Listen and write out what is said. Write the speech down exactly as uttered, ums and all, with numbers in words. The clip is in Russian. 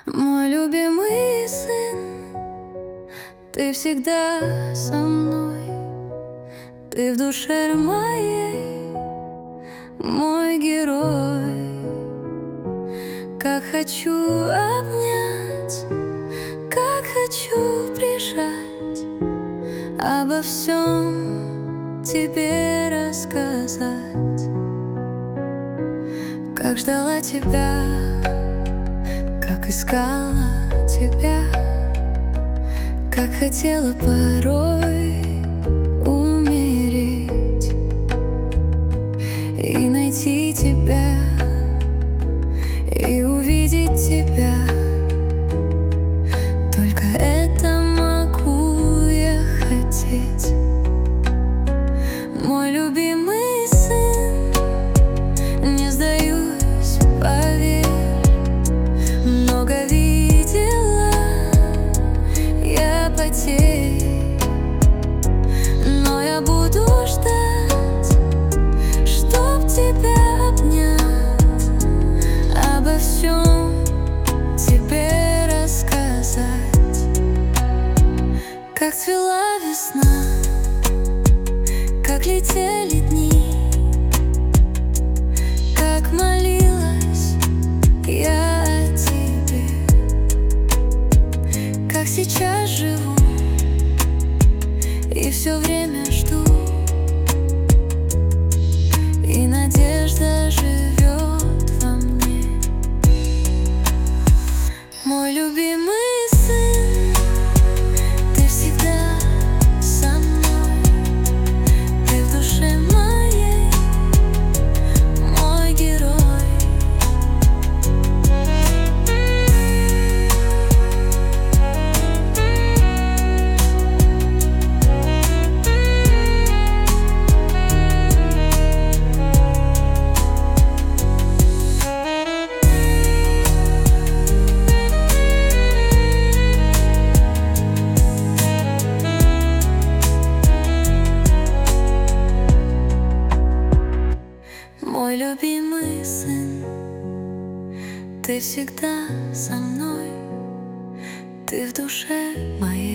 Мой любимый сын, ты всегда со мной, ты в душе моей, мой герой. Как хочу обнять, как хочу прижать, обо всем тебе рассказать. Как ждала тебя, как искала тебя, как хотела порой умереть и найти тебя, и увидеть тебя. Только это могу я хотеть. Мой любимый сын, не сдаюсь, поверь. Много видела я потерь, но я буду ждать, чтоб тебя обнять, обо всем тебе рассказать. Как цвела весна, как летели дни, как молилась я о тебе, как сейчас живу и все время жду, и надежда живет во мне. Мой любимый сын, ты всегда со мной, ты в душе моей, мой герой. Мой любимый сын, ты всегда со мной, ты в душе моей.